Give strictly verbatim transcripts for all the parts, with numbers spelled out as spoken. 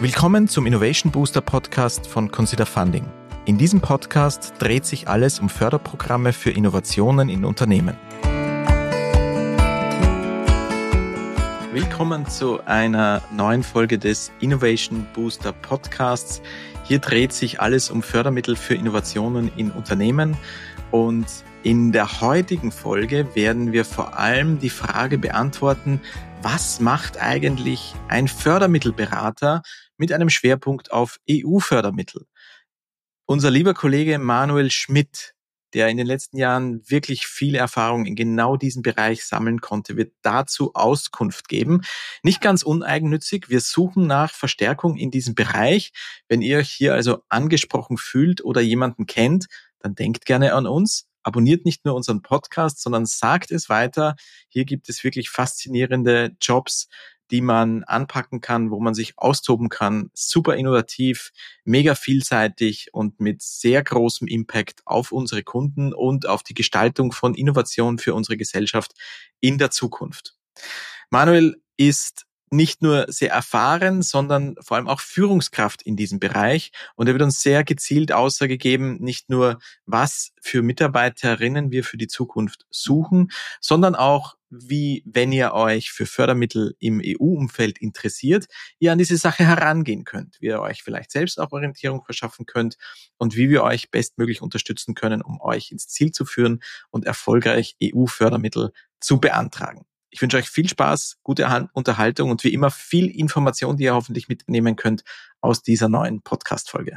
Willkommen zum Innovation Booster Podcast von Consider Funding. In diesem Podcast dreht sich alles um Förderprogramme für Innovationen in Unternehmen. Willkommen zu einer neuen Folge des Innovation Booster Podcasts. Hier dreht sich alles um Fördermittel für Innovationen in Unternehmen. Und in der heutigen Folge werden wir vor allem die Frage beantworten, was macht eigentlich ein Fördermittelberater mit einem Schwerpunkt auf E U-Fördermittel? Unser lieber Kollege Manuel Schmidt, der in den letzten Jahren wirklich viel Erfahrung in genau diesem Bereich sammeln konnte, wird dazu Auskunft geben. Nicht ganz uneigennützig, wir suchen nach Verstärkung in diesem Bereich. Wenn ihr euch hier also angesprochen fühlt oder jemanden kennt, dann denkt gerne an uns. Abonniert nicht nur unseren Podcast, sondern sagt es weiter. Hier gibt es wirklich faszinierende Jobs, die man anpacken kann, wo man sich austoben kann. Super innovativ, mega vielseitig und mit sehr großem Impact auf unsere Kunden und auf die Gestaltung von Innovation für unsere Gesellschaft in der Zukunft. Manuel ist nicht nur sehr erfahren, sondern vor allem auch Führungskraft in diesem Bereich. Und er wird uns sehr gezielt Aussage geben, nicht nur, was für Mitarbeiterinnen wir für die Zukunft suchen, sondern auch, wie, wenn ihr euch für Fördermittel im E U-Umfeld interessiert, ihr an diese Sache herangehen könnt, wie ihr euch vielleicht selbst auch Orientierung verschaffen könnt und wie wir euch bestmöglich unterstützen können, um euch ins Ziel zu führen und erfolgreich E U-Fördermittel zu beantragen. Ich wünsche euch viel Spaß, gute Unterhaltung und wie immer viel Information, die ihr hoffentlich mitnehmen könnt aus dieser neuen Podcast-Folge.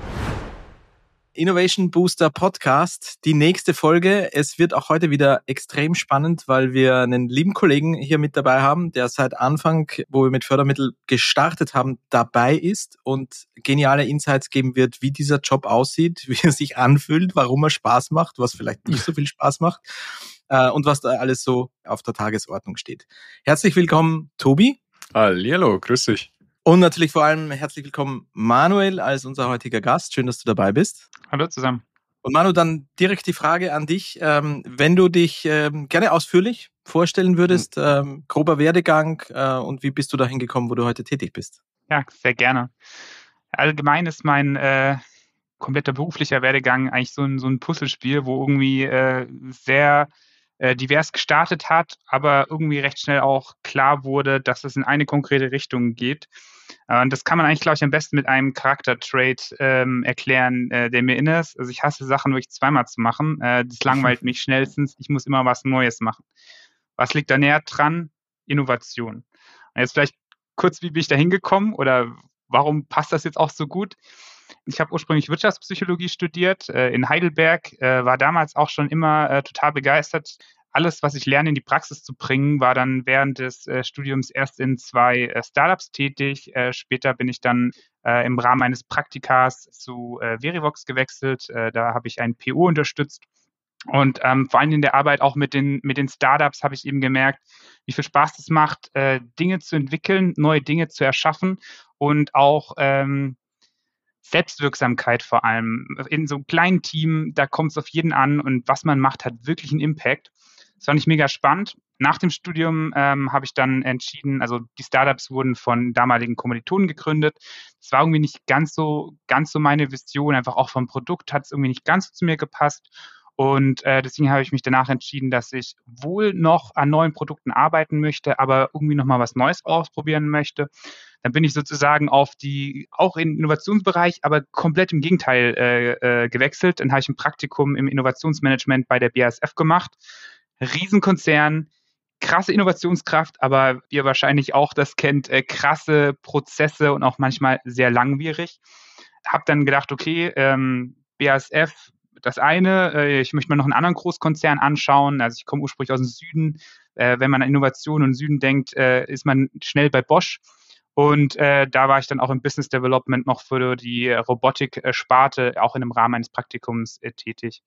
Innovation Booster Podcast, die nächste Folge. Es wird auch heute wieder extrem spannend, weil wir einen lieben Kollegen hier mit dabei haben, der seit Anfang, wo wir mit Fördermitteln gestartet haben, dabei ist und geniale Insights geben wird, wie dieser Job aussieht, wie er sich anfühlt, warum er Spaß macht, was vielleicht nicht so viel Spaß macht. Und was da alles so auf der Tagesordnung steht. Herzlich willkommen, Tobi. Hallihallo, grüß dich. Und natürlich vor allem herzlich willkommen, Manuel, als unser heutiger Gast. Schön, dass du dabei bist. Hallo zusammen. Und Manu, dann direkt die Frage an dich. Ähm, wenn du dich ähm, gerne ausführlich vorstellen würdest, mhm. ähm, grober Werdegang äh, und wie bist du dahin gekommen, wo du heute tätig bist? Ja, sehr gerne. Allgemein ist mein äh, kompletter beruflicher Werdegang eigentlich so ein, so ein Puzzlespiel, wo irgendwie äh, sehr divers gestartet hat, aber irgendwie recht schnell auch klar wurde, dass es in eine konkrete Richtung geht. Und das kann man eigentlich, glaube ich, am besten mit einem Charaktertrait ähm, erklären, äh, der mir inne ist. Also ich hasse Sachen wirklich zweimal zu machen. Äh, das langweilt mich schnellstens. Ich muss immer was Neues machen. Was liegt da näher dran? Innovation. Und jetzt vielleicht kurz, wie bin ich da hingekommen oder warum passt das jetzt auch so gut? Ich habe ursprünglich Wirtschaftspsychologie studiert äh, in Heidelberg, äh, war damals auch schon immer äh, total begeistert. Alles, was ich lerne, in die Praxis zu bringen, war dann während des äh, Studiums erst in zwei äh, Startups tätig. Äh, später bin ich dann äh, im Rahmen eines Praktikas zu äh, Verivox gewechselt. Äh, da habe ich ein P O unterstützt. Und ähm, vor allem in der Arbeit auch mit den, mit den Startups habe ich eben gemerkt, wie viel Spaß es macht, äh, Dinge zu entwickeln, neue Dinge zu erschaffen und auch ähm, Selbstwirksamkeit vor allem. In so einem kleinen Team, da kommt es auf jeden an und was man macht, hat wirklich einen Impact. Das fand ich mega spannend. Nach dem Studium ähm, habe ich dann entschieden, also die Startups wurden von damaligen Kommilitonen gegründet. Das war irgendwie nicht ganz so, ganz so meine Vision, einfach auch vom Produkt hat es irgendwie nicht ganz so zu mir gepasst. Und äh, deswegen habe ich mich danach entschieden, dass ich wohl noch an neuen Produkten arbeiten möchte, aber irgendwie nochmal was Neues ausprobieren möchte. Dann bin ich sozusagen auf die, auch im Innovationsbereich, aber komplett im Gegenteil äh, äh, gewechselt. Dann habe ich ein Praktikum im Innovationsmanagement bei der B A S F gemacht. Riesenkonzern, krasse Innovationskraft, aber wie ihr wahrscheinlich auch das kennt, äh, krasse Prozesse und auch manchmal sehr langwierig. Habe dann gedacht, okay, ähm, B A S F, das eine, äh, ich möchte mir noch einen anderen Großkonzern anschauen. Also ich komme ursprünglich aus dem Süden. Äh, wenn man an Innovation und Süden denkt, äh, ist man schnell bei Bosch. Und äh, da war ich dann auch im Business Development noch für die Robotik-Sparte, auch in dem Rahmen eines Praktikums äh, tätig.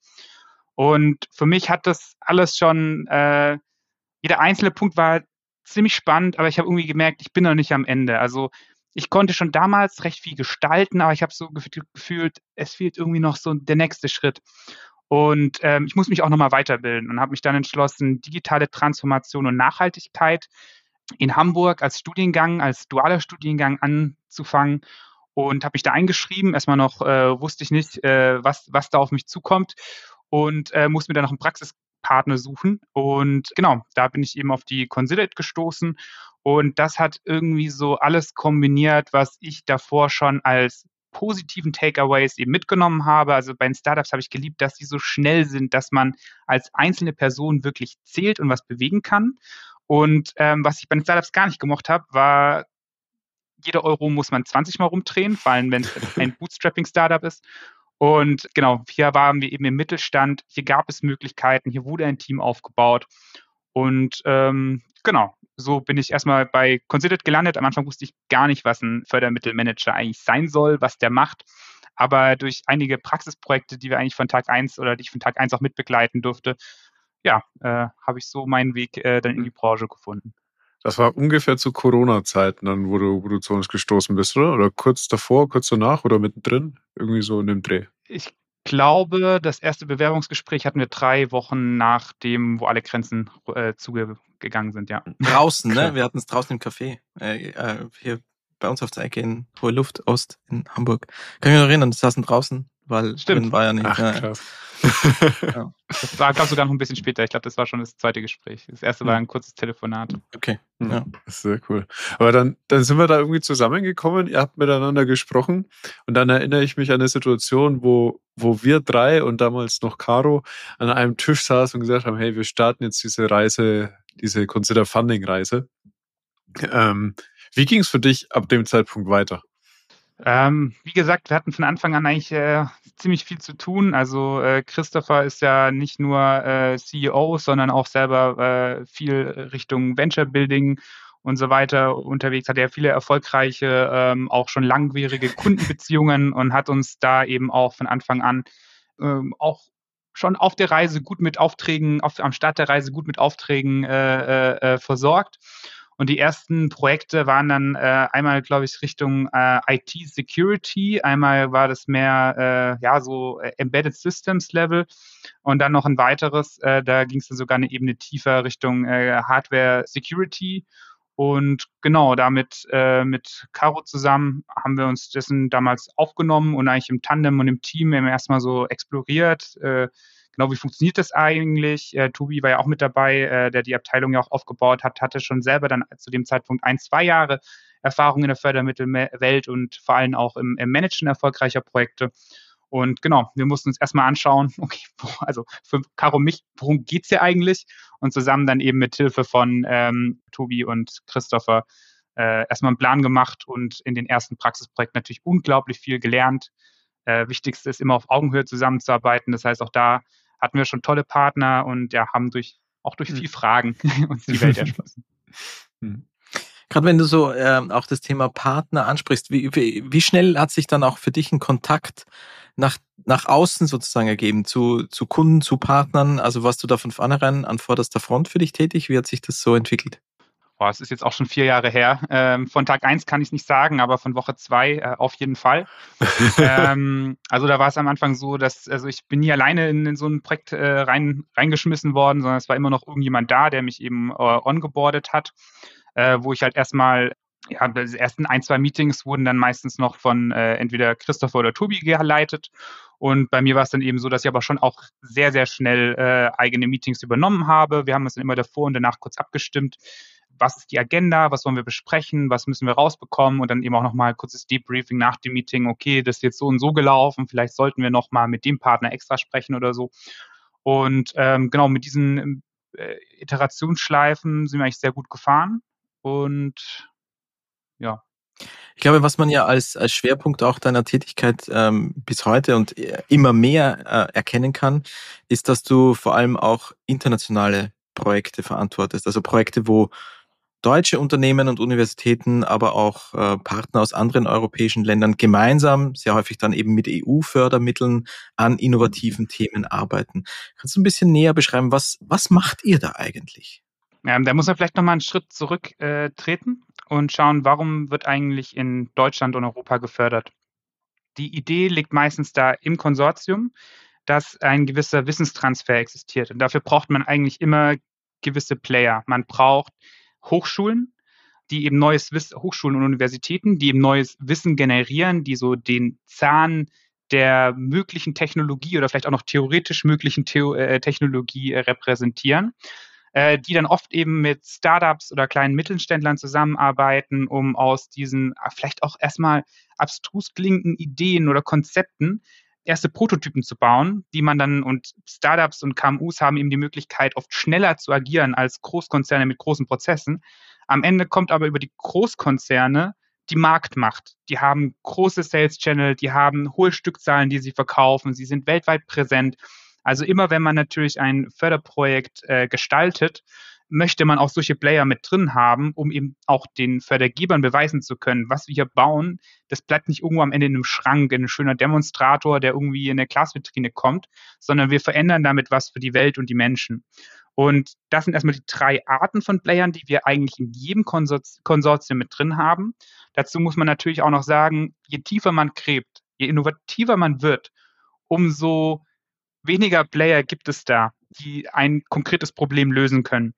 Und für mich hat das alles schon, äh, jeder einzelne Punkt war ziemlich spannend, aber ich habe irgendwie gemerkt, ich bin noch nicht am Ende. Also ich konnte schon damals recht viel gestalten, aber ich habe so gefühlt, es fehlt irgendwie noch so der nächste Schritt. Und ähm, ich muss mich auch nochmal weiterbilden und habe mich dann entschlossen, digitale Transformation und Nachhaltigkeit in Hamburg als Studiengang, als dualer Studiengang anzufangen und habe mich da eingeschrieben. Erstmal noch äh, wusste ich nicht, äh, was, was da auf mich zukommt und äh, musste mir dann noch einen Praxispartner suchen. Und genau, da bin ich eben auf die Considered gestoßen und das hat irgendwie so alles kombiniert, was ich davor schon als positiven Takeaways eben mitgenommen habe. Also bei den Startups habe ich geliebt, dass sie so schnell sind, dass man als einzelne Person wirklich zählt und was bewegen kann. Und ähm, was ich bei den Startups gar nicht gemocht habe, war, jeder Euro muss man zwanzig Mal rumdrehen, vor allem wenn es ein Bootstrapping-Startup ist. Und genau, hier waren wir eben im Mittelstand, hier gab es Möglichkeiten, hier wurde ein Team aufgebaut. Und ähm, genau, so bin ich erstmal bei Considered gelandet. Am Anfang wusste ich gar nicht, was ein Fördermittelmanager eigentlich sein soll, was der macht. Aber durch einige Praxisprojekte, die wir eigentlich von Tag eins oder die ich von Tag eins auch mitbegleiten durfte, ja, äh, habe ich so meinen Weg äh, dann in die Branche gefunden. Das war ungefähr zu Corona-Zeiten dann, wo du, wo du zu uns gestoßen bist, oder? Oder kurz davor, kurz danach oder mittendrin? Irgendwie so in dem Dreh. Ich glaube, das erste Bewerbungsgespräch hatten wir drei Wochen nach dem, wo alle Grenzen äh, zugegangen sind, ja. Draußen, ne? Wir hatten es draußen im Café. Äh, äh, hier bei uns auf der Ecke in Hohe Luft Ost in Hamburg. Kann ich mich noch erinnern, das saßen draußen, weil Stimmt. drin war ja nicht. Ach, ja. krass. Ja. Das war, glaube ich, sogar noch ein bisschen später. Ich glaube, das war schon das zweite Gespräch. Das erste war ein kurzes Telefonat. Okay. Hm, Ja. Sehr cool. Aber dann, dann sind wir da irgendwie zusammengekommen, ihr habt miteinander gesprochen und dann erinnere ich mich an eine Situation, wo, wo wir drei und damals noch Caro an einem Tisch saßen und gesagt haben, hey, wir starten jetzt diese Reise, diese Consider Funding Reise. Ähm, wie ging es für dich ab dem Zeitpunkt weiter? Ähm, wie gesagt, wir hatten von Anfang an eigentlich äh, ziemlich viel zu tun. Also äh, Christopher ist ja nicht nur äh, C E O, sondern auch selber äh, viel Richtung Venture Building und so weiter unterwegs. Hat ja viele erfolgreiche, ähm, auch schon langwierige Kundenbeziehungen und hat uns da eben auch von Anfang an ähm, auch schon auf der Reise gut mit Aufträgen, auf, am Start der Reise gut mit Aufträgen äh, äh, versorgt. Und die ersten Projekte waren dann äh, einmal, glaube ich, Richtung äh, I T-Security. Einmal war das mehr, äh, ja, so Embedded Systems Level. Und dann noch ein weiteres, äh, da ging es dann sogar eine Ebene tiefer Richtung äh, Hardware Security. Und genau, damit äh, mit Caro zusammen haben wir uns dessen damals aufgenommen und eigentlich im Tandem und im Team eben erstmal so exploriert. Äh, Genau, wie funktioniert das eigentlich? Äh, Tobi war ja auch mit dabei, äh, der die Abteilung ja auch aufgebaut hat, hatte schon selber dann zu dem Zeitpunkt ein, zwei Jahre Erfahrung in der Fördermittelwelt und vor allem auch im, im Managen erfolgreicher Projekte. Und genau, wir mussten uns erstmal anschauen, okay, also für Caro und mich, worum geht's hier eigentlich? Und zusammen dann eben mit Hilfe von ähm, Tobi und Christopher äh, erstmal einen Plan gemacht und in den ersten Praxisprojekten natürlich unglaublich viel gelernt. Äh, Wichtigste ist immer auf Augenhöhe zusammenzuarbeiten. Das heißt, auch da hatten wir schon tolle Partner und ja, haben durch, auch durch viel Fragen uns die Welt erschlossen. Gerade wenn du so äh, auch das Thema Partner ansprichst, wie, wie, wie schnell hat sich dann auch für dich ein Kontakt nach, nach außen sozusagen ergeben, zu, zu Kunden, zu Partnern? Also warst du da von vornherein an vorderster Front für dich tätig? Wie hat sich das so entwickelt? Boah, es ist jetzt auch schon vier Jahre her. Ähm, von Tag eins kann ich es nicht sagen, aber von Woche zwei äh, auf jeden Fall. ähm, also da war es am Anfang so, dass, also ich bin nie alleine in, in so ein Projekt äh, rein, reingeschmissen worden, sondern es war immer noch irgendjemand da, der mich eben äh, ongeboardet hat, äh, wo ich halt erstmal, ja, die ersten ein, zwei Meetings wurden dann meistens noch von äh, entweder Christopher oder Tobi geleitet. Und bei mir war es dann eben so, dass ich aber schon auch sehr, sehr schnell äh, eigene Meetings übernommen habe. Wir haben uns dann immer davor und danach kurz abgestimmt. Was ist die Agenda, was wollen wir besprechen, was müssen wir rausbekommen und dann eben auch nochmal ein kurzes Debriefing nach dem Meeting, okay, das ist jetzt so und so gelaufen, vielleicht sollten wir nochmal mit dem Partner extra sprechen oder so. Und ähm, genau, mit diesen äh, Iterationsschleifen sind wir eigentlich sehr gut gefahren und ja. Ich glaube, was man ja als, als Schwerpunkt auch deiner Tätigkeit ähm, bis heute und immer mehr äh, erkennen kann, ist, dass du vor allem auch internationale Projekte verantwortest, also Projekte, wo deutsche Unternehmen und Universitäten, aber auch äh, Partner aus anderen europäischen Ländern gemeinsam, sehr häufig dann eben mit E U-Fördermitteln an innovativen Themen arbeiten. Kannst du ein bisschen näher beschreiben, was, was macht ihr da eigentlich? Ähm, da muss man vielleicht nochmal einen Schritt zurück äh, treten und schauen, warum wird eigentlich in Deutschland und Europa gefördert. Die Idee liegt meistens da im Konsortium, dass ein gewisser Wissenstransfer existiert. Und dafür braucht man eigentlich immer gewisse Player. Man braucht Hochschulen, die eben neues Wissen, Hochschulen und Universitäten, die eben neues Wissen generieren, die so den Zahn der möglichen Technologie oder vielleicht auch noch theoretisch möglichen Theo- äh, Technologie äh, repräsentieren, äh, die dann oft eben mit Startups oder kleinen Mittelständlern zusammenarbeiten, um aus diesen äh, vielleicht auch erstmal abstrus klingenden Ideen oder Konzepten erste Prototypen zu bauen, die man dann, und Startups und K M Us haben eben die Möglichkeit, oft schneller zu agieren als Großkonzerne mit großen Prozessen. Am Ende kommt aber über die Großkonzerne die Marktmacht. Die haben große Sales Channel, die haben hohe Stückzahlen, die sie verkaufen, sie sind weltweit präsent. Also immer wenn man natürlich ein Förderprojekt äh, gestaltet, möchte man auch solche Player mit drin haben, um eben auch den Fördergebern beweisen zu können, was wir hier bauen, das bleibt nicht irgendwo am Ende in einem Schrank, in ein schöner Demonstrator, der irgendwie in eine Glasvitrine kommt, sondern wir verändern damit was für die Welt und die Menschen. Und das sind erstmal die drei Arten von Playern, die wir eigentlich in jedem Konsor- Konsortium mit drin haben. Dazu muss man natürlich auch noch sagen, je tiefer man gräbt, je innovativer man wird, umso weniger Player gibt es da, die ein konkretes Problem lösen können.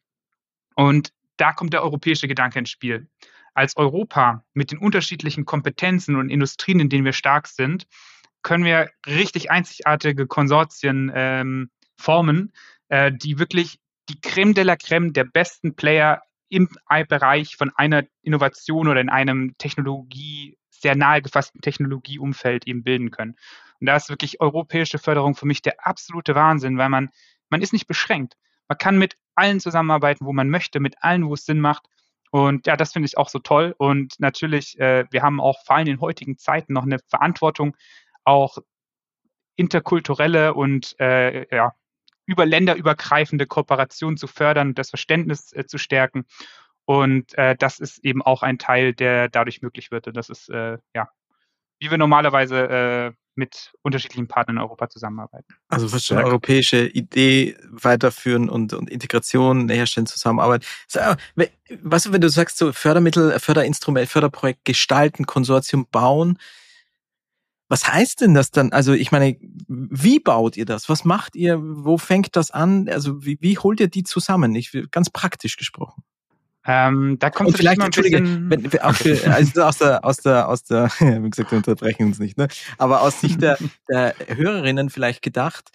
Und da kommt der europäische Gedanke ins Spiel. Als Europa mit den unterschiedlichen Kompetenzen und Industrien, in denen wir stark sind, können wir richtig einzigartige Konsortien ähm, formen, äh, die wirklich die Creme de la Creme der besten Player im Bereich von einer Innovation oder in einem Technologie, sehr nahe gefassten Technologieumfeld eben bilden können. Und da ist wirklich europäische Förderung für mich der absolute Wahnsinn, weil man, man ist nicht beschränkt. Man kann mit allen zusammenarbeiten, wo man möchte, mit allen, wo es Sinn macht. Und ja, das finde ich auch so toll. Und natürlich, äh, wir haben auch vor allem in heutigen Zeiten noch eine Verantwortung, auch interkulturelle und äh, ja, über länderübergreifende Kooperation zu fördern und das Verständnis äh, zu stärken. Und äh, das ist eben auch ein Teil, der dadurch möglich wird. Und das ist, äh, ja, wie wir normalerweise äh, mit unterschiedlichen Partnern in Europa zusammenarbeiten. Also fast schon europäische Idee weiterführen und, und Integration herstellen, Zusammenarbeit. Was, wenn du sagst, so Fördermittel, Förderinstrument, Förderprojekt gestalten, Konsortium bauen, was heißt denn das dann? Also ich meine, wie baut ihr das? Was macht ihr? Wo fängt das an? Also wie, wie holt ihr die zusammen? Ich will ganz praktisch gesprochen. Ähm, da kommt und vielleicht, ein entschuldige, bisschen wenn, auch für, also aus der, aus der, aus der, wie gesagt, wir unterbrechen uns nicht, ne? Aber aus Sicht der, der Hörerinnen vielleicht gedacht,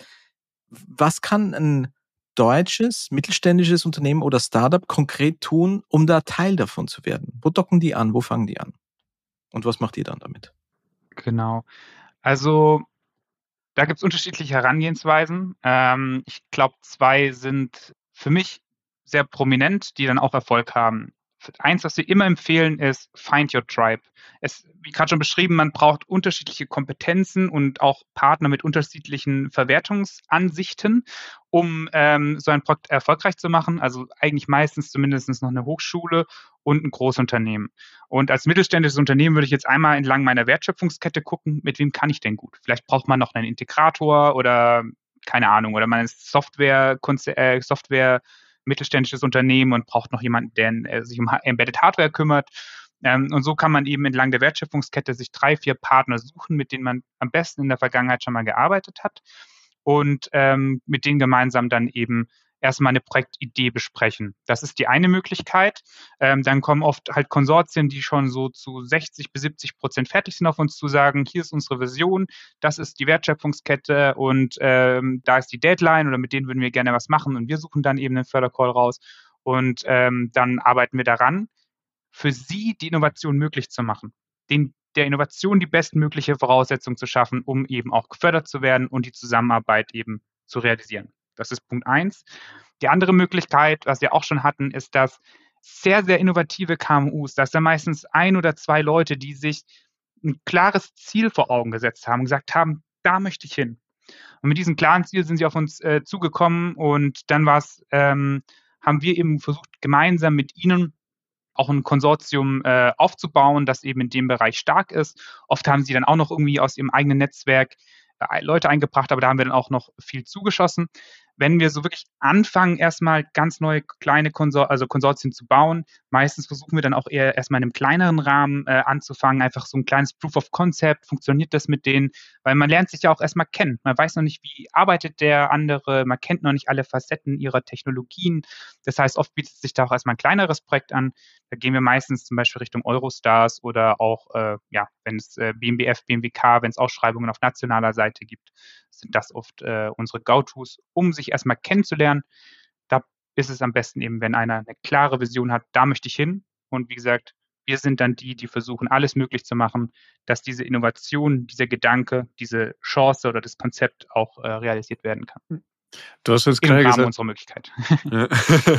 was kann ein deutsches, mittelständisches Unternehmen oder Startup konkret tun, um da Teil davon zu werden? Wo docken die an? Wo fangen die an? Und was macht ihr dann damit? Genau. Also da gibt es unterschiedliche Herangehensweisen. Ähm, ich glaube, zwei sind für mich sehr prominent, die dann auch Erfolg haben. Eins, was wir immer empfehlen, ist Find Your Tribe. Es, wie gerade schon beschrieben, man braucht unterschiedliche Kompetenzen und auch Partner mit unterschiedlichen Verwertungsansichten, um ähm, so ein Projekt erfolgreich zu machen. Also eigentlich meistens zumindest noch eine Hochschule und ein Großunternehmen. Und als mittelständisches Unternehmen würde ich jetzt einmal entlang meiner Wertschöpfungskette gucken, mit wem kann ich denn gut? Vielleicht braucht man noch einen Integrator oder keine Ahnung, oder man ist Software, äh, Software mittelständisches Unternehmen und braucht noch jemanden, der äh, sich um Embedded Hardware kümmert. Ähm, und so kann man eben entlang der Wertschöpfungskette sich drei, vier Partner suchen, mit denen man am besten in der Vergangenheit schon mal gearbeitet hat und ähm, mit denen gemeinsam dann eben erstmal eine Projektidee besprechen. Das ist die eine Möglichkeit. Ähm, dann kommen oft halt Konsortien, die schon so zu sechzig bis siebzig Prozent fertig sind, auf uns zu sagen, hier ist unsere Vision, das ist die Wertschöpfungskette und ähm, da ist die Deadline oder mit denen würden wir gerne was machen und wir suchen dann eben einen Fördercall raus und ähm, dann arbeiten wir daran, für sie die Innovation möglich zu machen, den der Innovation die bestmögliche Voraussetzung zu schaffen, um eben auch gefördert zu werden und die Zusammenarbeit eben zu realisieren. Das ist Punkt eins. Die andere Möglichkeit, was wir auch schon hatten, ist, dass sehr, sehr innovative K M Us, das sind meistens ein oder zwei Leute, die sich ein klares Ziel vor Augen gesetzt haben, gesagt haben, da möchte ich hin. Und mit diesem klaren Ziel sind sie auf uns äh, zugekommen und dann war's, ähm, haben wir eben versucht, gemeinsam mit ihnen auch ein Konsortium äh, aufzubauen, das eben in dem Bereich stark ist. Oft haben sie dann auch noch irgendwie aus ihrem eigenen Netzwerk äh, Leute eingebracht, aber da haben wir dann auch noch viel zugeschossen. wenn wir so wirklich anfangen, erstmal ganz neue kleine Konsor also Konsortien zu bauen, meistens versuchen wir dann auch eher erstmal in einem kleineren Rahmen äh, anzufangen, einfach so ein kleines Proof of Concept, funktioniert das mit denen, weil man lernt sich ja auch erstmal kennen. Man weiß noch nicht, wie arbeitet der andere, man kennt noch nicht alle Facetten ihrer Technologien. Das heißt, oft bietet sich da auch erstmal ein kleineres Projekt an. Da gehen wir meistens zum Beispiel Richtung Eurostars oder auch, äh, ja, wenn es äh, B M B F, B M W K, wenn es Ausschreibungen auf nationaler Seite gibt, sind das oft äh, unsere Go-Tos, um sich erstmal kennenzulernen. Da ist es am besten eben, wenn einer eine klare Vision hat, da möchte ich hin. Und wie gesagt, wir sind dann die, die versuchen, alles möglich zu machen, dass diese Innovation, dieser Gedanke, diese Chance oder das Konzept auch äh, realisiert werden kann. Du hast jetzt Im gerade Rahmen gesagt, unserer Möglichkeit. ja.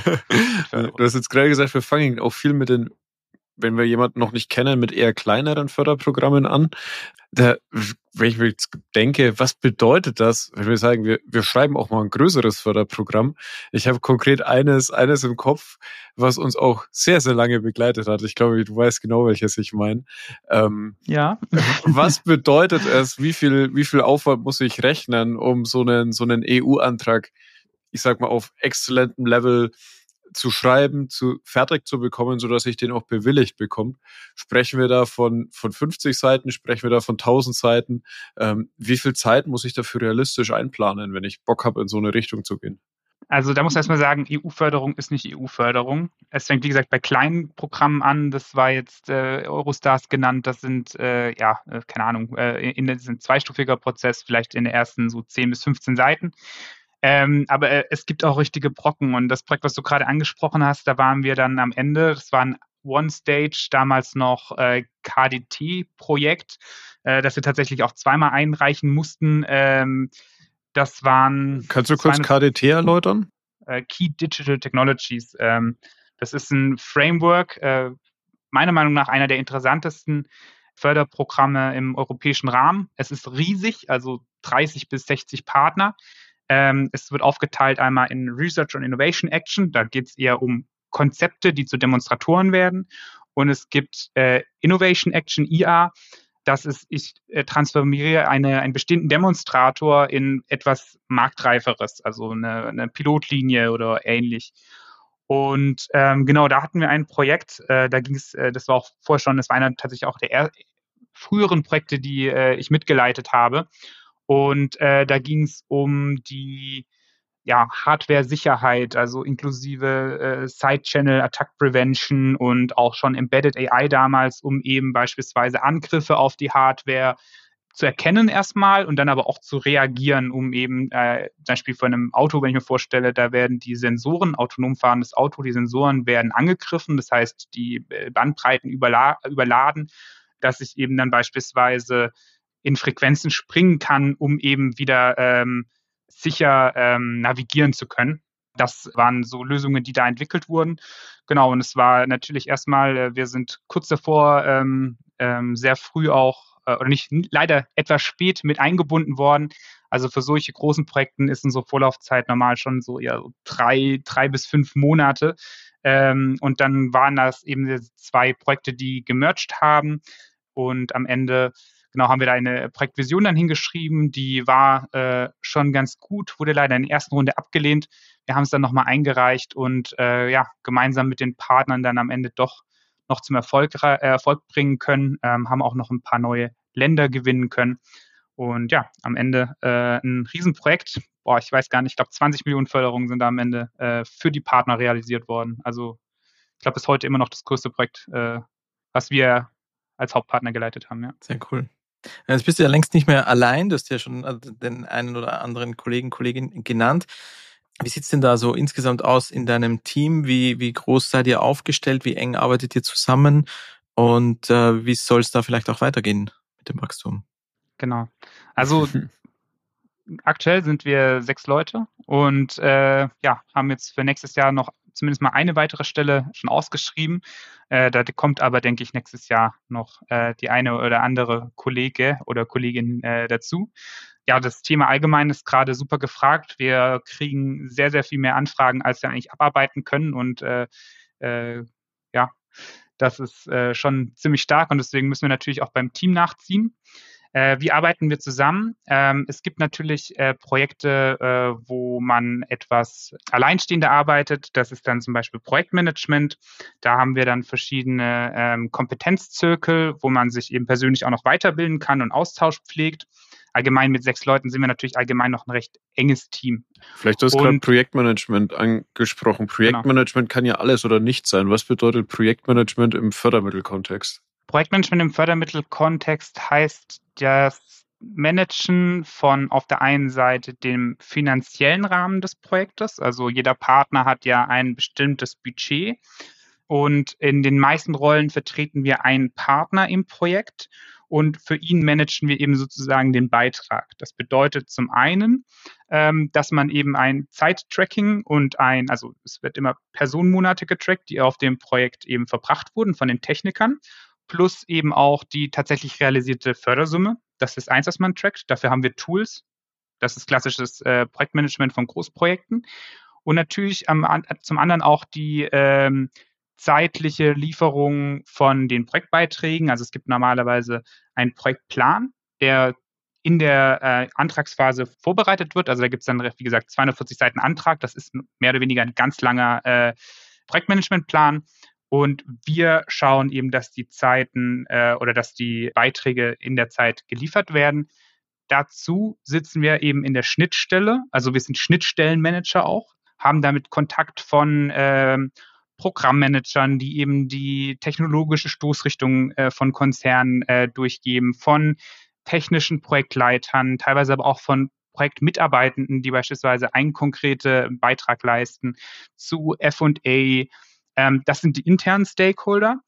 Du hast jetzt gerade gesagt, wir fangen auch viel mit den, wenn wir jemanden noch nicht kennen, mit eher kleineren Förderprogrammen an. Da, wenn ich mir jetzt denke, was bedeutet das, wenn wir sagen, wir, wir schreiben auch mal ein größeres Förderprogramm? Ich habe konkret eines, eines im Kopf, was uns auch sehr, sehr lange begleitet hat. Ich glaube, du weißt genau, welches ich meine. Ähm, ja. Was bedeutet es? Wie viel, wie viel Aufwand muss ich rechnen, um so einen, so einen E U-Antrag, ich sag mal, auf exzellentem Level zu schreiben, zu fertig zu bekommen, so dass ich den auch bewilligt bekomme? Sprechen wir da von von fünfzig Seiten? Sprechen wir da von tausend Seiten? Ähm, wie viel Zeit muss ich dafür realistisch einplanen, wenn ich Bock habe, in so eine Richtung zu gehen? Also da muss man erstmal sagen, E U-Förderung ist nicht E U-Förderung. Es fängt, wie gesagt, bei kleinen Programmen an. Das war jetzt äh, Eurostars genannt. Das sind, äh, ja, äh, keine Ahnung, äh, in, das ist ein zweistufiger Prozess, vielleicht in den ersten so zehn bis fünfzehn Seiten. Ähm, aber äh, es gibt auch richtige Brocken. Und das Projekt, was du gerade angesprochen hast, da waren wir dann am Ende. Das war ein One-Stage, damals noch äh, K D T-Projekt, äh, das wir tatsächlich auch zweimal einreichen mussten. Ähm, das waren... Kannst du kurz K D T erläutern? Äh, Key Digital Technologies. Ähm, das ist ein Framework, äh, meiner Meinung nach einer der interessantesten Förderprogramme im europäischen Rahmen. Es ist riesig, also dreißig bis sechzig Partner. Ähm, es wird aufgeteilt einmal in Research und Innovation Action. Da geht es eher um Konzepte, die zu Demonstratoren werden. Und es gibt äh, Innovation Action, I A. Das ist, ich äh, transformiere eine, einen bestehenden Demonstrator in etwas Marktreiferes, also eine, eine Pilotlinie oder ähnlich. Und ähm, genau, da hatten wir ein Projekt, äh, da ging es, äh, das war auch vorher schon, das war einer tatsächlich auch der er- früheren Projekte, die äh, ich mitgeleitet habe. Und äh, da ging es um die ja, Hardware-Sicherheit, also inklusive äh, Side-Channel Attack Prevention und auch schon Embedded A I damals, um eben beispielsweise Angriffe auf die Hardware zu erkennen erstmal und dann aber auch zu reagieren, um eben äh, zum Beispiel von einem Auto, wenn ich mir vorstelle, da werden die Sensoren, autonom fahrendes Auto, die Sensoren werden angegriffen, das heißt, die Bandbreiten überla- überladen, dass ich eben dann beispielsweise in Frequenzen springen kann, um eben wieder ähm, sicher ähm, navigieren zu können. Das waren so Lösungen, die da entwickelt wurden. Genau, und es war natürlich erstmal, äh, wir sind kurz davor ähm, ähm, sehr früh auch, äh, oder nicht, leider etwas spät mit eingebunden worden. Also für solche großen Projekten ist unsere Vorlaufzeit normal schon so ja, drei, drei bis fünf Monate. Ähm, und dann waren das eben zwei Projekte, die gemerged haben. Und am Ende genau, haben wir da eine Projektvision dann hingeschrieben, die war äh, schon ganz gut, wurde leider in der ersten Runde abgelehnt. Wir haben es dann nochmal eingereicht und äh, ja, gemeinsam mit den Partnern dann am Ende doch noch zum Erfolg, äh, Erfolg bringen können, ähm, haben auch noch ein paar neue Länder gewinnen können. Und ja, am Ende äh, ein Riesenprojekt. Boah, ich weiß gar nicht, ich glaube zwanzig Millionen Förderungen sind da am Ende äh, für die Partner realisiert worden. Also ich glaube, bis heute immer noch das größte Projekt, äh, was wir als Hauptpartner geleitet haben. Ja. Sehr cool. Jetzt bist du ja längst nicht mehr allein, du hast ja schon den einen oder anderen Kollegen, Kollegin genannt. Wie sieht's denn da so insgesamt aus in deinem Team? Wie, wie groß seid ihr aufgestellt? Wie eng arbeitet ihr zusammen? Und äh, wie soll es da vielleicht auch weitergehen mit dem Wachstum? Genau. Also aktuell sind wir sechs Leute und äh, ja, haben jetzt für nächstes Jahr noch zumindest mal eine weitere Stelle schon ausgeschrieben. Äh, da kommt aber, denke ich, nächstes Jahr noch äh, die eine oder andere Kollege oder Kollegin äh, dazu. Ja, das Thema allgemein ist gerade super gefragt. Wir kriegen sehr, sehr viel mehr Anfragen, als wir eigentlich abarbeiten können. Und äh, äh, ja, das ist äh, schon ziemlich stark und deswegen müssen wir natürlich auch beim Team nachziehen. Äh, wie arbeiten wir zusammen? Ähm, es gibt natürlich äh, Projekte, äh, wo man etwas alleinstehender arbeitet. Das ist dann zum Beispiel Projektmanagement. Da haben wir dann verschiedene ähm, Kompetenzzirkel, wo man sich eben persönlich auch noch weiterbilden kann und Austausch pflegt. Allgemein mit sechs Leuten sind wir natürlich allgemein noch ein recht enges Team. Vielleicht hast du gerade Projektmanagement angesprochen. Projektmanagement genau. kann ja alles oder nichts sein. Was bedeutet Projektmanagement im Fördermittelkontext? Projektmanagement im Fördermittelkontext heißt das Managen von auf der einen Seite dem finanziellen Rahmen des Projektes. Also jeder Partner hat ja ein bestimmtes Budget und in den meisten Rollen vertreten wir einen Partner im Projekt und für ihn managen wir eben sozusagen den Beitrag. Das bedeutet zum einen, ähm, dass man eben ein Zeittracking und ein, also es wird immer Personenmonate getrackt, die auf dem Projekt eben verbracht wurden von den Technikern, plus eben auch die tatsächlich realisierte Fördersumme. Das ist eins, was man trackt. Dafür haben wir Tools. Das ist klassisches äh, Projektmanagement von Großprojekten. Und natürlich am, zum anderen auch die ähm, zeitliche Lieferung von den Projektbeiträgen. Also es gibt normalerweise einen Projektplan, der in der äh, Antragsphase vorbereitet wird. Also da gibt es dann, wie gesagt, zweihundertvierzig Seiten Antrag. Das ist mehr oder weniger ein ganz langer äh, Projektmanagementplan. Und wir schauen eben, dass die Zeiten äh, oder dass die Beiträge in der Zeit geliefert werden. Dazu sitzen wir eben in der Schnittstelle. Also wir sind Schnittstellenmanager auch, haben damit Kontakt von ähm, Programmmanagern, die eben die technologische Stoßrichtung äh, von Konzernen äh, durchgeben, von technischen Projektleitern, teilweise aber auch von Projektmitarbeitenden, die beispielsweise einen konkreten Beitrag leisten, zu F und A. Ähm, das sind die internen Stakeholder.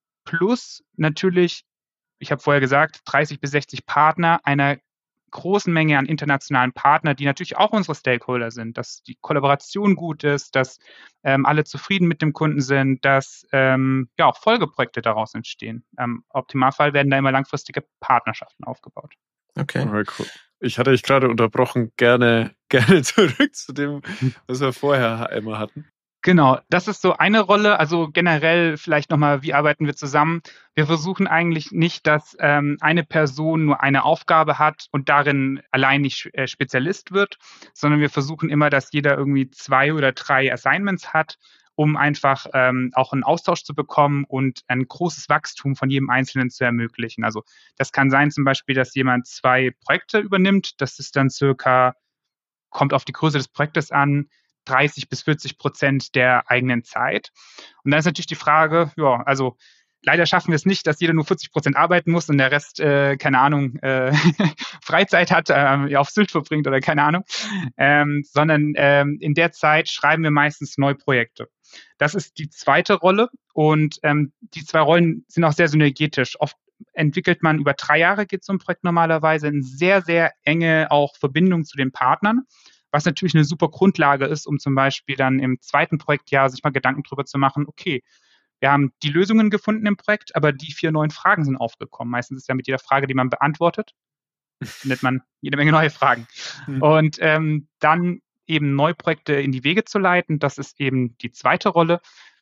Plus natürlich, ich habe vorher gesagt, dreißig bis sechzig Partner, einer großen Menge an internationalen Partnern, die natürlich auch unsere Stakeholder sind, dass die Kollaboration gut ist, dass ähm, alle zufrieden mit dem Kunden sind, dass ähm, ja auch Folgeprojekte daraus entstehen. Im Optimalfall werden da immer langfristige Partnerschaften aufgebaut. Okay. Okay, cool. Ich hatte dich gerade unterbrochen, gerne, gerne zurück zu dem, was wir vorher immer hatten. Genau, das ist so eine Rolle. Also generell vielleicht nochmal, wie arbeiten wir zusammen? Wir versuchen eigentlich nicht, dass ähm, eine Person nur eine Aufgabe hat und darin allein nicht äh, Spezialist wird, sondern wir versuchen immer, dass jeder irgendwie zwei oder drei Assignments hat, um einfach ähm, auch einen Austausch zu bekommen und ein großes Wachstum von jedem Einzelnen zu ermöglichen. Also das kann sein zum Beispiel, dass jemand zwei Projekte übernimmt. Das ist dann circa, kommt auf die Größe des Projektes an, dreißig bis vierzig Prozent der eigenen Zeit. Und dann ist natürlich die Frage, ja, also leider schaffen wir es nicht, dass jeder nur vierzig Prozent arbeiten muss und der Rest, äh, keine Ahnung, äh, Freizeit hat, äh, auf Sylt verbringt oder keine Ahnung, ähm, sondern ähm, in der Zeit schreiben wir meistens neue Projekte. Das ist die zweite Rolle und ähm, die zwei Rollen sind auch sehr synergetisch. Oft entwickelt man über drei Jahre, geht so ein Projekt normalerweise, eine sehr, sehr enge auch Verbindung zu den Partnern, was natürlich eine super Grundlage ist, um zum Beispiel dann im zweiten Projektjahr sich mal Gedanken drüber zu machen, okay, wir haben die Lösungen gefunden im Projekt, aber die vier neuen Fragen sind aufgekommen. Meistens ist ja mit jeder Frage, die man beantwortet, findet man jede Menge neue Fragen. Mhm. Und ähm, dann eben neue Projekte in die Wege zu leiten, das ist eben die zweite Rolle.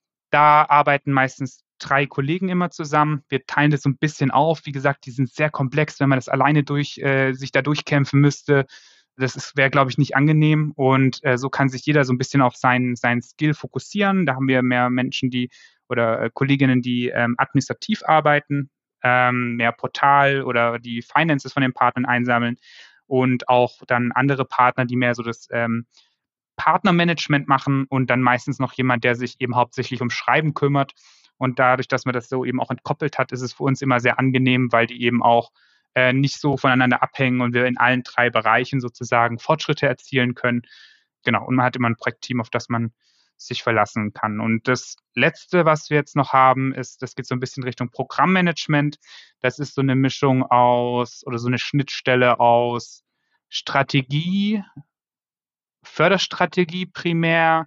Da arbeiten meistens drei Kollegen immer zusammen. Wir teilen das so ein bisschen auf. Wie gesagt, die sind sehr komplex, wenn man das alleine durch äh, sich da durchkämpfen müsste. Das wäre, glaube ich, nicht angenehm und äh, so kann sich jeder so ein bisschen auf seinen, seinen Skill fokussieren. Da haben wir mehr Menschen, die oder äh, Kolleginnen, die ähm, administrativ arbeiten, ähm, mehr Portal oder die Finances von den Partnern einsammeln und auch dann andere Partner, die mehr so das ähm, Partnermanagement machen und dann meistens noch jemand, der sich eben hauptsächlich um Schreiben kümmert. Und dadurch, dass man das so eben auch entkoppelt hat, ist es für uns immer sehr angenehm, weil die eben auch äh, nicht so voneinander abhängen und wir in allen drei Bereichen sozusagen Fortschritte erzielen können. Genau, und man hat immer ein Projektteam, auf das man sich verlassen kann. Und das Letzte, was wir jetzt noch haben, ist, das geht so ein bisschen Richtung Programmmanagement. Das ist so eine Mischung aus oder so eine Schnittstelle aus Strategie, Förderstrategie primär,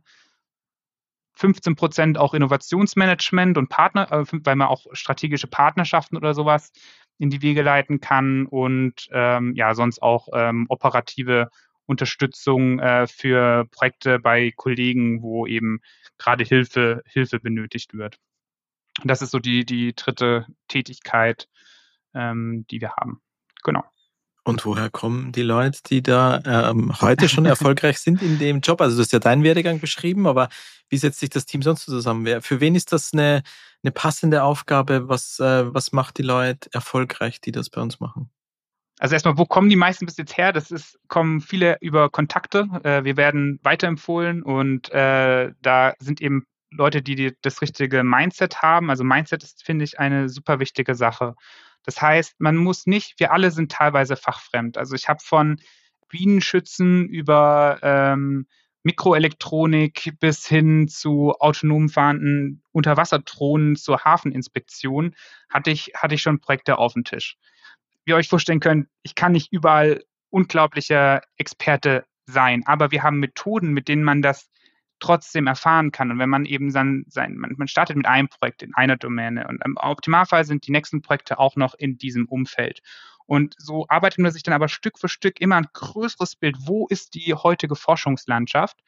fünfzehn Prozent auch Innovationsmanagement und Partner, äh, weil man auch strategische Partnerschaften oder sowas in die Wege leiten kann und ähm, ja, sonst auch ähm, operative Unterstützung äh, für Projekte bei Kollegen, wo eben gerade Hilfe, Hilfe benötigt wird. Und das ist so die, die dritte Tätigkeit, ähm, die wir haben. Genau. Und woher kommen die Leute, die da ähm, heute schon erfolgreich sind in dem Job? Also du hast ja deinen Werdegang beschrieben, aber wie setzt sich das Team sonst zusammen? Wer, für wen ist das eine, eine passende Aufgabe? Was, äh, was macht die Leute erfolgreich, die das bei uns machen? Also erstmal, wo kommen die meisten bis jetzt her? Das ist, kommen viele über Kontakte. Äh, wir werden weiterempfohlen und äh, da sind eben Leute, die, die das richtige Mindset haben. Also Mindset ist, finde ich, eine super wichtige Sache. Das heißt, man muss nicht, wir alle sind teilweise fachfremd. Also ich habe von Bienenschützen über ähm, Mikroelektronik bis hin zu autonom fahrenden Unterwasserdrohnen zur Hafeninspektion hatte ich, hatte ich schon Projekte auf dem Tisch. Wie ihr euch vorstellen könnt, ich kann nicht überall unglaublicher Experte sein, aber wir haben Methoden, mit denen man das trotzdem erfahren kann. Und wenn man eben dann sein, man, man startet mit einem Projekt in einer Domäne und im Optimalfall sind die nächsten Projekte auch noch in diesem Umfeld. Und so arbeitet man sich dann aber Stück für Stück immer ein größeres Bild. Wo ist die heutige Forschungslandschaft?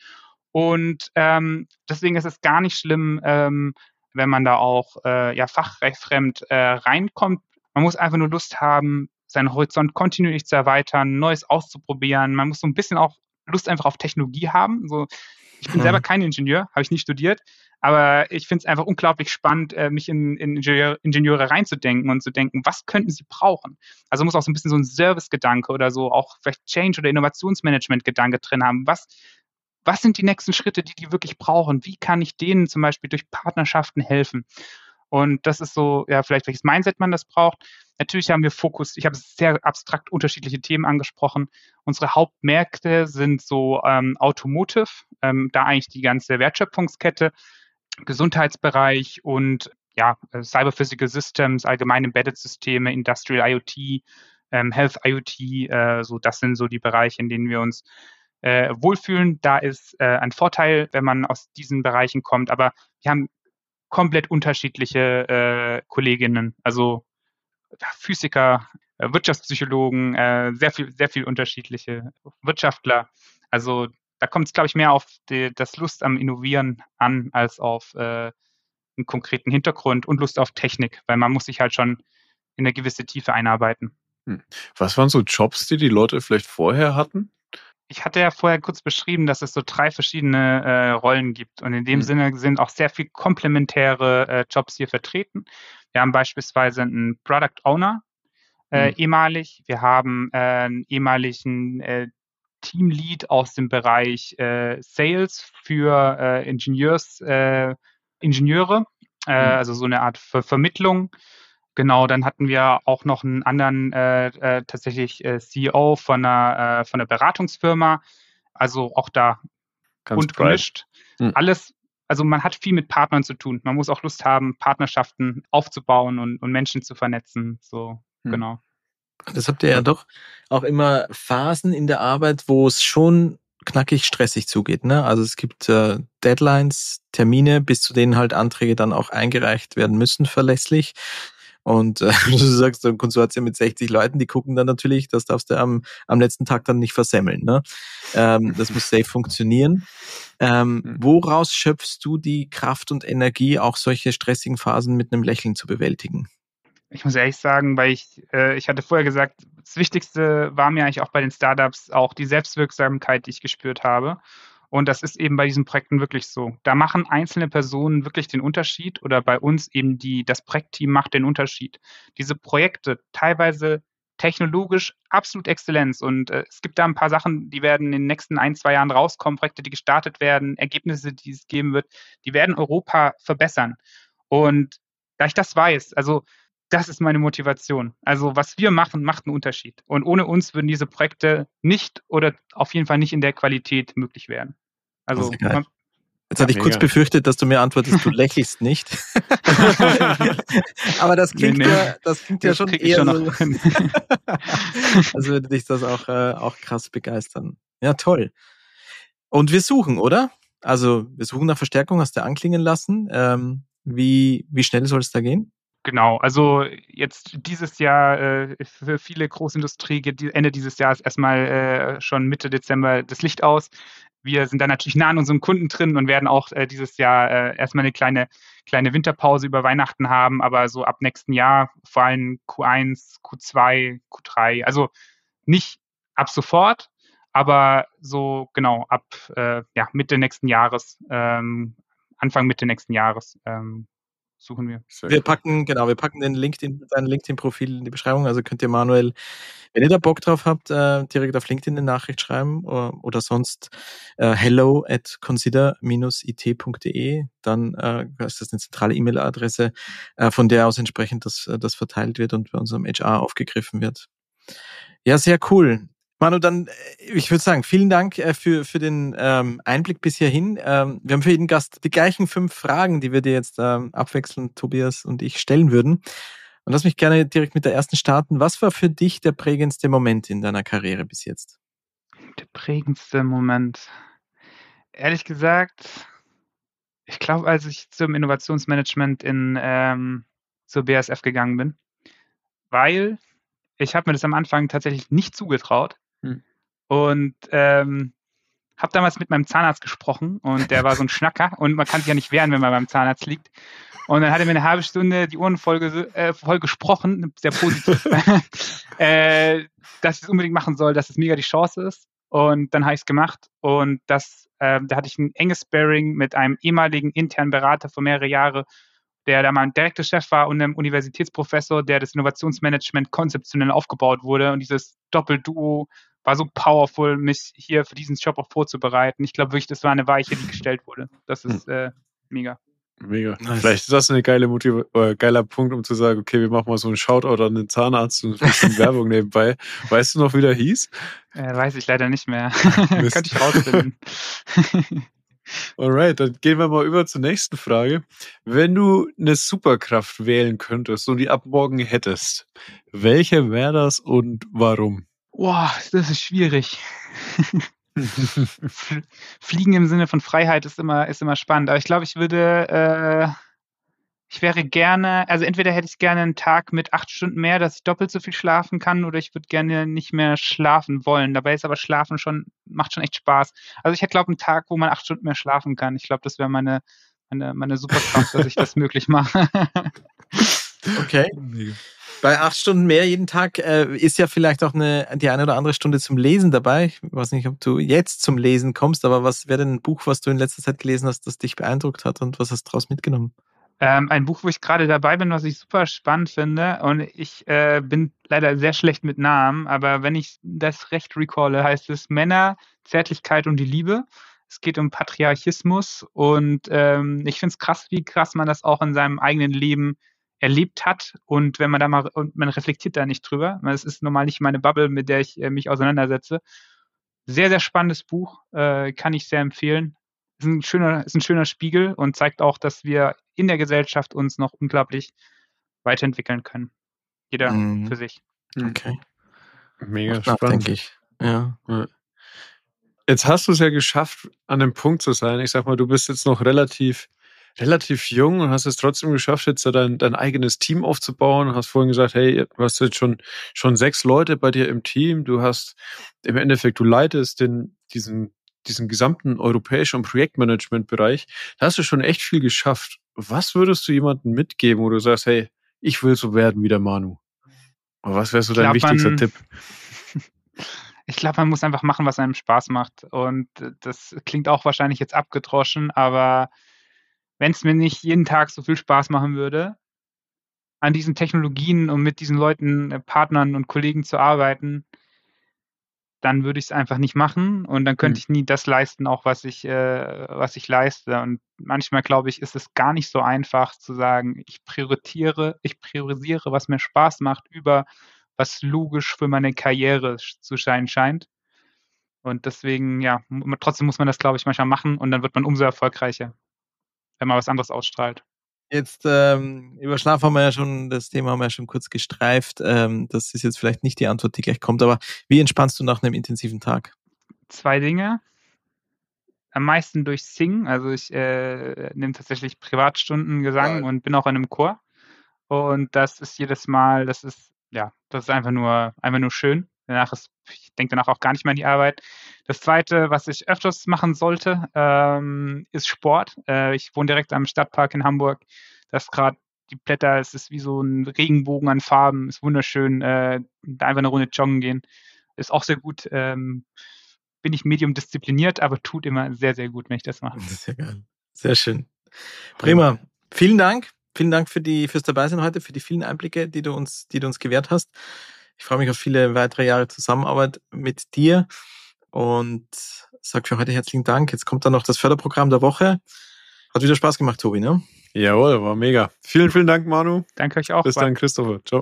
Und ähm, deswegen ist es gar nicht schlimm, ähm, wenn man da auch äh, ja, fachrechtfremd äh, reinkommt. Man muss einfach nur Lust haben, seinen Horizont kontinuierlich zu erweitern, Neues auszuprobieren. Man muss so ein bisschen auch Lust einfach auf Technologie haben. So, ich bin Mhm. selber kein Ingenieur, habe ich nie studiert, aber ich finde es einfach unglaublich spannend, äh, mich in, in Ingenieur, Ingenieure reinzudenken und zu denken, was könnten sie brauchen? Also muss auch so ein bisschen so ein Service-Gedanke oder so auch vielleicht Change- oder Innovationsmanagement-Gedanke drin haben. Was, was sind die nächsten Schritte, die die wirklich brauchen? Wie kann ich denen zum Beispiel durch Partnerschaften helfen? Und das ist so, ja, vielleicht welches Mindset man das braucht. Natürlich haben wir Fokus, ich habe sehr abstrakt unterschiedliche Themen angesprochen. Unsere Hauptmärkte sind so ähm, Automotive, ähm, da eigentlich die ganze Wertschöpfungskette, Gesundheitsbereich und ja, Cyber Physical Systems, allgemeine Embedded-Systeme, Industrial IoT, ähm, Health IoT, äh, so das sind so die Bereiche, in denen wir uns äh, wohlfühlen. Da ist äh, ein Vorteil, wenn man aus diesen Bereichen kommt, aber wir haben komplett unterschiedliche äh, Kolleginnen, also Physiker, äh, Wirtschaftspsychologen, äh, sehr viel, sehr viel unterschiedliche Wirtschaftler. Also da kommt es, glaube ich, mehr auf die, das Lust am Innovieren an, als auf äh, einen konkreten Hintergrund und Lust auf Technik, weil man muss sich halt schon in eine gewisse Tiefe einarbeiten. Hm. Was waren so Jobs, die die Leute vielleicht vorher hatten? Ich hatte ja vorher kurz beschrieben, dass es so drei verschiedene äh, Rollen gibt. Und in dem Hm. Sinne sind auch sehr viel komplementäre äh, Jobs hier vertreten. Wir haben beispielsweise einen Product Owner, äh, Hm. ehemalig. Wir haben äh, einen ehemaligen äh, Teamlead aus dem Bereich äh, Sales für äh, Ingenieurs, äh, Ingenieure, äh, Hm. also so eine Art Ver Vermittlung. Genau, dann hatten wir auch noch einen anderen äh, äh, tatsächlich äh, C E O von einer, äh, von einer Beratungsfirma. Also auch da Ganz bunt breit. gemischt. Hm. Alles, also man hat viel mit Partnern zu tun. Man muss auch Lust haben, Partnerschaften aufzubauen und, und Menschen zu vernetzen. So, Hm. genau. Das habt ihr ja doch auch immer Phasen in der Arbeit, wo es schon knackig stressig zugeht, ne? Also es gibt äh, Deadlines, Termine, bis zu denen halt Anträge dann auch eingereicht werden müssen, verlässlich. Und äh, du sagst, so ein Konsortium mit sechzig Leuten, die gucken dann natürlich, das darfst du am, am letzten Tag dann nicht versemmeln, ne? Ähm, das muss safe funktionieren. Ähm, Hm. woraus schöpfst du die Kraft und Energie, auch solche stressigen Phasen mit einem Lächeln zu bewältigen? Ich muss ehrlich sagen, weil ich, äh, ich hatte vorher gesagt, das Wichtigste war mir eigentlich auch bei den Startups auch die Selbstwirksamkeit, die ich gespürt habe. Und das ist eben bei diesen Projekten wirklich so. Da machen einzelne Personen wirklich den Unterschied oder bei uns eben die, das Projektteam macht den Unterschied. Diese Projekte, teilweise technologisch absolut Exzellenz. Und äh, es gibt da ein paar Sachen, die werden in den nächsten ein, zwei Jahren rauskommen, Projekte, die gestartet werden, Ergebnisse, die es geben wird, die werden Europa verbessern. Und da ich das weiß, also das ist meine Motivation. Also was wir machen, macht einen Unterschied. Und ohne uns würden diese Projekte nicht oder auf jeden Fall nicht in der Qualität möglich werden. Also Sehr geil. man, Jetzt hatte ja, ich kurz mega. befürchtet, dass du mir antwortest, du lächelst nicht. Aber das klingt Nee, nee. ja, das klingt ja das schon krieg ich eher schon so, noch hin. als würde dich das auch, äh, auch krass begeistern. Ja, toll. Und wir suchen, oder? Also wir suchen nach Verstärkung, hast du anklingen lassen. Ähm, wie, wie schnell soll es da gehen? Genau, also jetzt dieses Jahr äh, für viele Großindustrie geht die- Ende dieses Jahres erstmal äh, schon Mitte Dezember das Licht aus. wir sind da natürlich nah an unseren Kunden drin und werden auch äh, dieses Jahr äh, erstmal eine kleine, kleine Winterpause über Weihnachten haben, aber so ab nächsten Jahr, vor allem Q eins, Q zwei, Q drei, also nicht ab sofort, aber so genau ab äh, ja, Mitte nächsten Jahres, ähm, Anfang Mitte nächsten Jahres ähm, suchen wir. Sehr wir cool. packen, genau, wir packen den LinkedIn, dein LinkedIn-Profil in die Beschreibung, also könnt ihr Manuel, wenn ihr da Bock drauf habt, äh, direkt auf LinkedIn eine Nachricht schreiben oder, oder sonst äh, hello at consider dash it punkt de, dann äh, ist das eine zentrale E-Mail-Adresse, äh, von der aus entsprechend das, das verteilt wird und bei unserem H R aufgegriffen wird. Ja, sehr cool. Manu, dann, ich würde sagen, vielen Dank äh, für, für den ähm, Einblick bis hierhin. Ähm, wir haben für jeden Gast die gleichen fünf Fragen, die wir dir jetzt ähm, abwechselnd, Tobias und ich, stellen würden. Und lass mich gerne direkt mit der ersten starten. Was war für dich der prägendste Moment in deiner Karriere bis jetzt? Der prägendste Moment. Ehrlich gesagt, ich glaube, als ich zum Innovationsmanagement in ähm, zur B A S F gegangen bin, weil ich habe mir das am Anfang tatsächlich nicht zugetraut hm. und ähm, habe damals mit meinem Zahnarzt gesprochen und der war so ein Schnacker und man kann sich ja nicht wehren, wenn man beim Zahnarzt liegt. Und dann hat er mir eine halbe Stunde die Ohren voll, äh, voll gesprochen, sehr positiv, äh, dass ich es unbedingt machen soll, dass es mega die Chance ist. Und dann habe ich es gemacht und das, äh, da hatte ich ein enges Sparring mit einem ehemaligen internen Berater vor mehrere Jahre, der da mal ein direkter Chef war und einem Universitätsprofessor, der das Innovationsmanagement konzeptionell aufgebaut wurde. Und dieses Doppelduo war so powerful, mich hier für diesen Job auch vorzubereiten. Ich glaube wirklich, das war eine Weiche, die gestellt wurde. Das ist äh, mega. Mega. Nice. Vielleicht ist das eine geile Motiv- äh, geiler Punkt, um zu sagen, okay, wir machen mal so einen Shoutout an den Zahnarzt und ein bisschen Werbung nebenbei. Weißt du noch, wie der hieß? Äh, weiß ich leider nicht mehr. Könnte ich rausfinden. Alright, dann gehen wir mal über zur nächsten Frage. Wenn du eine Superkraft wählen könntest und die ab morgen hättest, welche wäre das und warum? Boah, das ist schwierig. Fliegen im Sinne von Freiheit ist immer, ist immer spannend. Aber ich glaube, ich würde, äh, ich wäre gerne, also entweder hätte ich gerne einen Tag mit acht Stunden mehr, dass ich doppelt so viel schlafen kann, oder ich würde gerne nicht mehr schlafen wollen. Dabei ist aber Schlafen schon, macht schon echt Spaß. Also ich hätte, glaube ich, einen Tag, wo man acht Stunden mehr schlafen kann. Ich glaube, das wäre meine, meine, meine Superkraft, dass ich das möglich mache. Okay. Bei acht Stunden mehr jeden Tag äh, ist ja vielleicht auch eine, die eine oder andere Stunde zum Lesen dabei. Ich weiß nicht, ob du jetzt zum Lesen kommst, aber was wäre denn ein Buch, was du in letzter Zeit gelesen hast, das dich beeindruckt hat und was hast du daraus mitgenommen? Ähm, ein Buch, wo ich gerade dabei bin, was ich super spannend finde, und ich äh, bin leider sehr schlecht mit Namen, aber wenn ich das recht recalle, heißt es Männer, Zärtlichkeit und die Liebe. Es geht um Patriarchismus und ähm, ich finde es krass, wie krass man das auch in seinem eigenen Leben erlebt hat, und wenn man da mal, und man reflektiert da nicht drüber, es ist normal nicht meine Bubble, mit der ich äh, mich auseinandersetze. Sehr, sehr spannendes Buch, äh, kann ich sehr empfehlen. Ist ein schöner, ist ein schöner Spiegel und zeigt auch, dass wir in der Gesellschaft uns noch unglaublich weiterentwickeln können. Jeder mm. für sich. Okay. Mega spannend, denke ich. Ja. ja. Jetzt hast du es ja geschafft, an dem Punkt zu sein. Ich sag mal, du bist jetzt noch relativ relativ jung und hast es trotzdem geschafft, jetzt dein, dein eigenes Team aufzubauen. Du hast vorhin gesagt, hey, du hast jetzt schon, schon sechs Leute bei dir im Team. Du hast im Endeffekt, du leitest den, diesen, diesen gesamten europäischen Projektmanagement-Bereich. Da hast du schon echt viel geschafft. Was würdest du jemandem mitgeben, wo du sagst, hey, ich will so werden wie der Manu? Aber was wäre so dein glaub, wichtigster man, Tipp? Ich glaube, man muss einfach machen, was einem Spaß macht. Und das klingt auch wahrscheinlich jetzt abgedroschen, aber wenn es mir nicht jeden Tag so viel Spaß machen würde, an diesen Technologien und mit diesen Leuten, äh, Partnern und Kollegen zu arbeiten, dann würde ich es einfach nicht machen und dann könnte mhm. ich nie das leisten, auch was ich, äh, was ich leiste. Und manchmal, glaube ich, ist es gar nicht so einfach zu sagen, ich priorisiere, ich priorisiere, was mir Spaß macht, über was logisch für meine Karriere zu sein scheint. Und deswegen, ja, trotzdem muss man das, glaube ich, manchmal machen und dann wird man umso erfolgreicher, wenn man was anderes ausstrahlt. Jetzt ähm, über Schlaf haben wir ja schon, das Thema haben wir ja schon kurz gestreift. Ähm, das ist jetzt vielleicht nicht die Antwort, die gleich kommt, aber wie entspannst du nach einem intensiven Tag? Zwei Dinge. Am meisten durch Singen. Also ich äh, nehme tatsächlich Privatstunden Gesang ja. und bin auch in einem Chor. Und das ist jedes Mal, das ist, ja, das ist einfach nur, einfach nur schön. Danach ist, ich denke danach auch gar nicht mehr an die Arbeit. Das Zweite, was ich öfters machen sollte, ähm, ist Sport. Äh, ich wohne direkt am Stadtpark in Hamburg. Das ist gerade die Blätter, es ist wie so ein Regenbogen an Farben, ist wunderschön. Äh, da einfach eine Runde joggen gehen, ist auch sehr gut. Ähm, bin ich medium diszipliniert, aber tut immer sehr, sehr gut, wenn ich das mache. Sehr geil. Sehr schön. Prima. Vielen Dank. Vielen Dank für die, fürs Dabeisein heute, für die vielen Einblicke, die du uns, die du uns gewährt hast. Ich freue mich auf viele weitere Jahre Zusammenarbeit mit dir und sage für heute herzlichen Dank. Jetzt kommt dann noch das Förderprogramm der Woche. Hat wieder Spaß gemacht, Tobi, ne? Jawohl, war mega. Vielen, vielen Dank, Manu. Danke euch auch. Bis dann, Christopher. Ciao.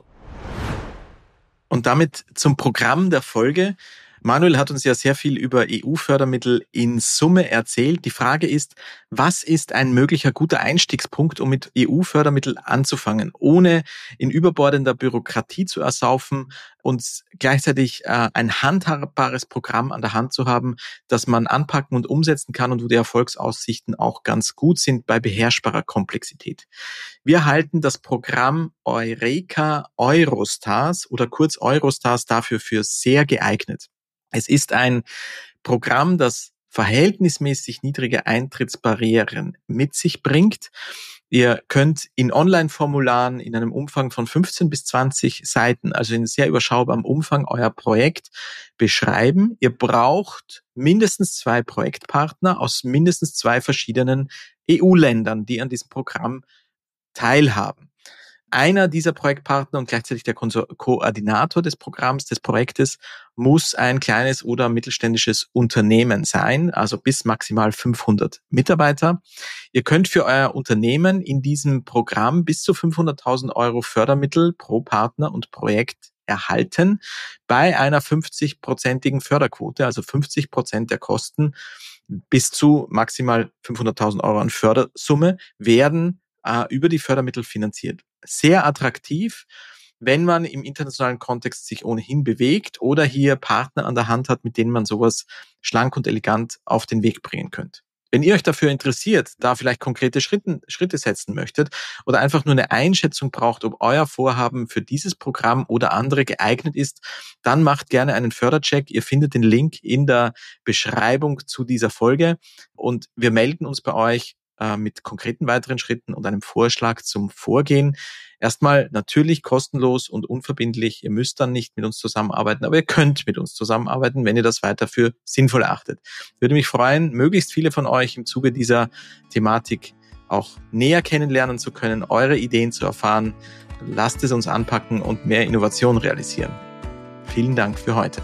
Und damit zum Programm der Folge. Manuel hat uns ja sehr viel über E U-Fördermittel in Summe erzählt. Die Frage ist, was ist ein möglicher guter Einstiegspunkt, um mit E U-Fördermitteln anzufangen, ohne in überbordender Bürokratie zu ersaufen und gleichzeitig äh, ein handhabbares Programm an der Hand zu haben, das man anpacken und umsetzen kann und wo die Erfolgsaussichten auch ganz gut sind bei beherrschbarer Komplexität. Wir halten das Programm Eureka Eurostars oder kurz Eurostars dafür für sehr geeignet. Es ist ein Programm, das verhältnismäßig niedrige Eintrittsbarrieren mit sich bringt. Ihr könnt in Online-Formularen in einem Umfang von fünfzehn bis zwanzig Seiten, also in sehr überschaubarem Umfang, euer Projekt beschreiben. Ihr braucht mindestens zwei Projektpartner aus mindestens zwei verschiedenen E U-Ländern, die an diesem Programm teilhaben. Einer dieser Projektpartner und gleichzeitig der Ko- Koordinator des Programms, des Projektes, muss ein kleines oder mittelständisches Unternehmen sein, also bis maximal fünfhundert Mitarbeiter. Ihr könnt für euer Unternehmen in diesem Programm bis zu fünfhunderttausend Euro Fördermittel pro Partner und Projekt erhalten bei einer fünfzig-prozentigen Förderquote, also fünfzig Prozent der Kosten bis zu maximal fünfhunderttausend Euro an Fördersumme werden äh, über die Fördermittel finanziert. Sehr attraktiv, wenn man im internationalen Kontext sich ohnehin bewegt oder hier Partner an der Hand hat, mit denen man sowas schlank und elegant auf den Weg bringen könnte. Wenn ihr euch dafür interessiert, da vielleicht konkrete Schritte, Schritte setzen möchtet oder einfach nur eine Einschätzung braucht, ob euer Vorhaben für dieses Programm oder andere geeignet ist, dann macht gerne einen Fördercheck. Ihr findet den Link in der Beschreibung zu dieser Folge und wir melden uns bei euch mit konkreten weiteren Schritten und einem Vorschlag zum Vorgehen. Erstmal natürlich kostenlos und unverbindlich. Ihr müsst dann nicht mit uns zusammenarbeiten, aber ihr könnt mit uns zusammenarbeiten, wenn ihr das weiter für sinnvoll erachtet. Ich würde mich freuen, möglichst viele von euch im Zuge dieser Thematik auch näher kennenlernen zu können, eure Ideen zu erfahren. Lasst es uns anpacken und mehr Innovation realisieren. Vielen Dank für heute.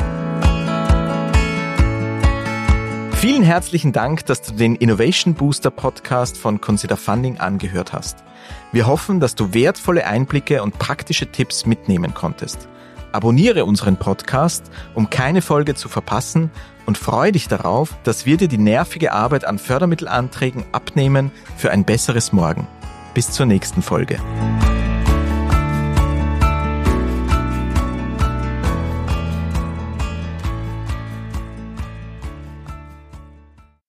Vielen herzlichen Dank, dass du den Innovation Booster Podcast von Consider Funding angehört hast. Wir hoffen, dass du wertvolle Einblicke und praktische Tipps mitnehmen konntest. Abonniere unseren Podcast, um keine Folge zu verpassen und freue dich darauf, dass wir dir die nervige Arbeit an Fördermittelanträgen abnehmen für ein besseres Morgen. Bis zur nächsten Folge.